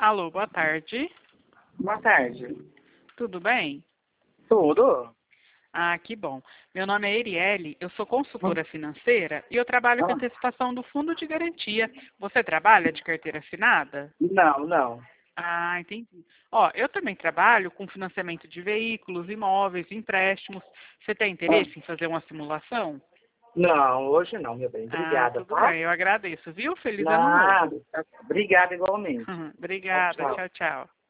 Alô, boa tarde. Boa tarde. Tudo bem? Tudo? Ah, que bom. Meu nome é Erielle, eu sou consultora financeira e eu trabalho com Ah, antecipação do fundo de garantia. Você trabalha de carteira assinada? não, não. Ah, entendi. Ó, eu também trabalho com financiamento de veículos, imóveis, empréstimos. Você tem Ah, interesse em fazer uma simulação? não, hoje não, meu bem. Ah, Obrigada, tudo tá? bem, eu agradeço, viu? Feliz ano novo. Nada. Obrigada igualmente. Tchau, Obrigada, tchau. tchau, tchau.